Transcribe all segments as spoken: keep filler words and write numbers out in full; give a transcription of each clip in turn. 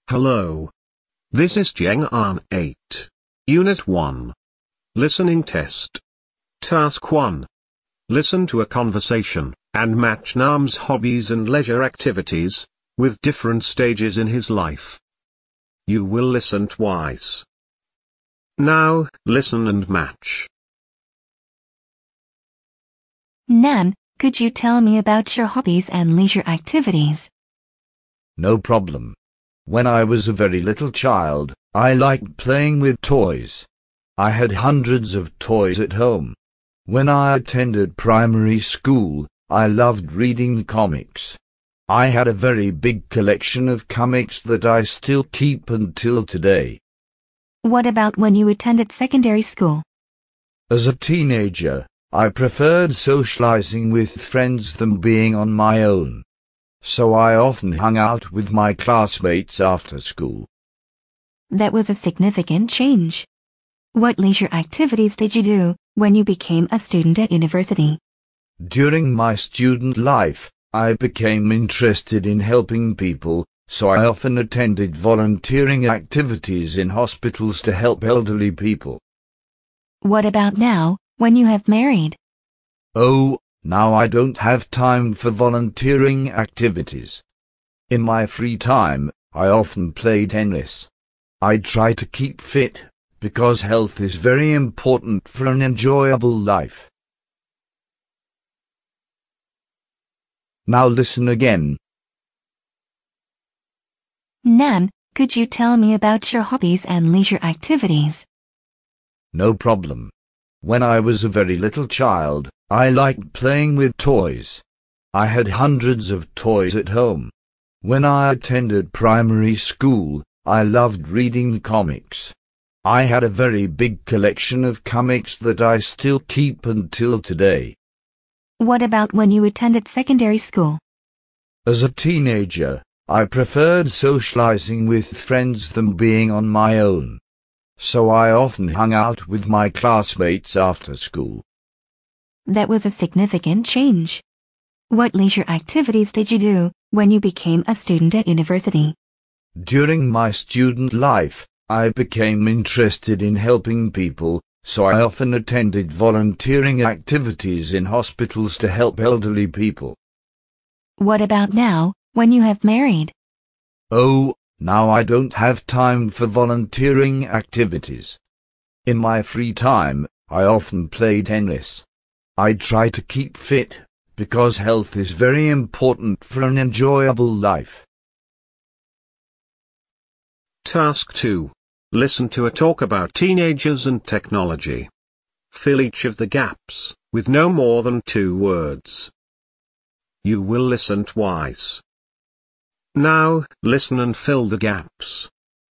Hello. This is Chang'an eight. Unit one. Listening test. Task one. Listen to a conversation, and match Nam's hobbies and leisure activities, with different stages in his life. You will listen twice. Now, listen and match. Nam, could you tell me about your hobbies and leisure activities? No problem. When I was a very little child, I liked playing with toys. I had hundreds of toys at home. When I attended primary school, I loved reading comics. I had a very big collection of comics that I still keep until today. What about when you attended secondary school? As a teenager, I preferred socializing with friends than being on my own. So I often hung out with my classmates after school. That was a significant change. What leisure activities did you do when you became a student at university? During my student life, I became interested in helping people, so I often attended volunteering activities in hospitals to help elderly people. What about now, when you have married? Oh, now I don't have time for volunteering activities. In my free time, I often play tennis. I try to keep fit, because health is very important for an enjoyable life. Now listen again. Nam, could you tell me about your hobbies and leisure activities? No problem. When I was a very little child, I liked playing with toys. I had hundreds of toys at home. When I attended primary school, I loved reading comics. I had a very big collection of comics that I still keep until today. What about when you attended secondary school? As a teenager, I preferred socializing with friends than being on my own. So I often hung out with my classmates after school. That was a significant change. What leisure activities did you do when you became a student at university? During my student life, I became interested in helping people, so I often attended volunteering activities in hospitals to help elderly people. What about now, when you have married? Oh, now I don't have time for volunteering activities. In my free time, I often play tennis. I try to keep fit, because health is very important for an enjoyable life. Task two. Listen to a talk about teenagers and technology. Fill each of the gaps, with no more than two words. You will listen twice. Now, listen and fill the gaps.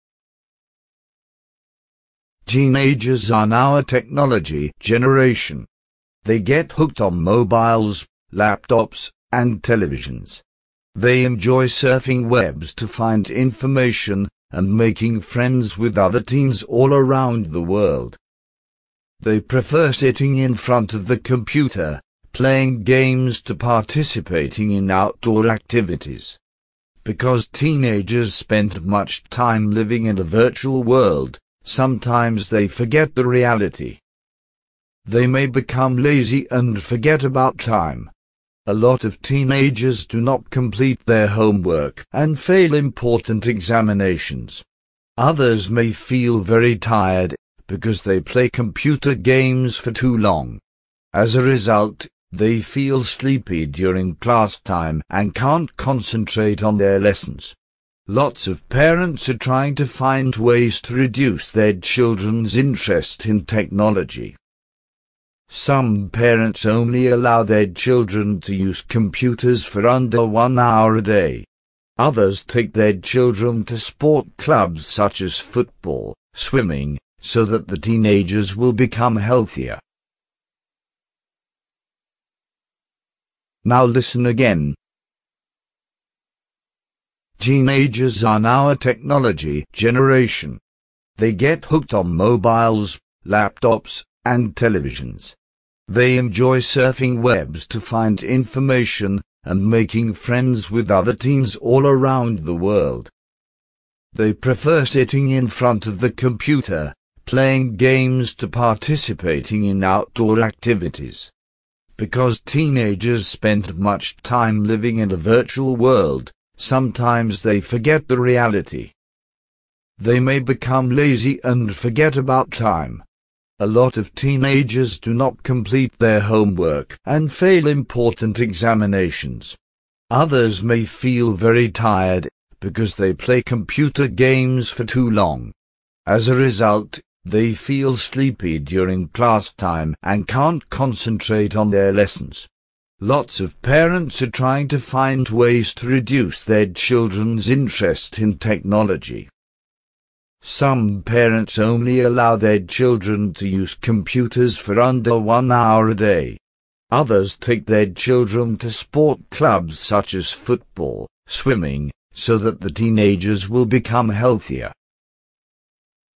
Teenagers are now a technology generation. They get hooked on mobiles, laptops, and televisions. They enjoy surfing webs to find information and making friends with other teens all around the world. They prefer sitting in front of the computer, playing games to participating in outdoor activities. Because teenagers spend much time living in a virtual world, sometimes they forget the reality. They may become lazy and forget about time. A lot of teenagers do not complete their homework and fail important examinations. Others may feel very tired because they play computer games for too long. As a result, they feel sleepy during class time and can't concentrate on their lessons. Lots of parents are trying to find ways to reduce their children's interest in technology. Some parents only allow their children to use computers for under one hour a day. Others take their children to sport clubs such as football, swimming, so that the teenagers will become healthier. Now listen again. Teenagers are now a technology generation. They get hooked on mobiles, laptops, and televisions. They enjoy surfing webs to find information and making friends with other teens all around the world. They prefer sitting in front of the computer, playing games to participating in outdoor activities. Because teenagers spend much time living in a virtual world, sometimes they forget the reality. They may become lazy and forget about time. A lot of teenagers do not complete their homework and fail important examinations. Others may feel very tired because they play computer games for too long. As a result, they feel sleepy during class time and can't concentrate on their lessons. Lots of parents are trying to find ways to reduce their children's interest in technology. Some parents only allow their children to use computers for under one hour a day. Others take their children to sport clubs such as football, swimming, so that the teenagers will become healthier.